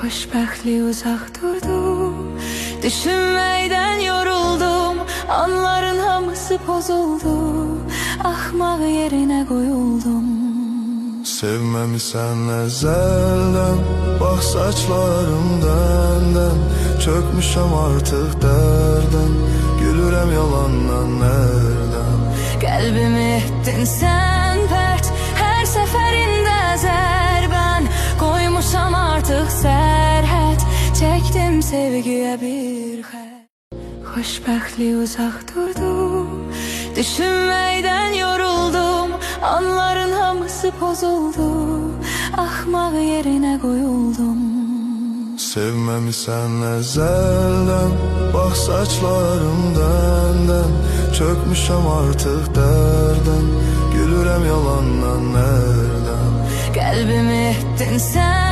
Xoşbəxtlik uzaq durdu, düşünməkdən yoruldum. Anların hamısı pozuldu, axmaq yerinə qoyuldum. Sevməmisən əzəldən, bax saçlarımdan çökmüşəm artıq dərdən, gülürəm yalandan nərdən. Qəlbimi etdin sən pərt, hər səfərində zərbən. Qoymuşam artıq sərhəd, çəkdim sevgiyə bir xət. Xoşbəxtlik uzaq durdu, düşünməkdən yoruldum. Anların hamısı pozuldu, axmaq yerinə qoyuldum. Sevməmisən əzəldən, bax saçlarımdan çökmüşəm artıq dərdən, gülürəm yalandan nərdən. Qəlbimi etdin sən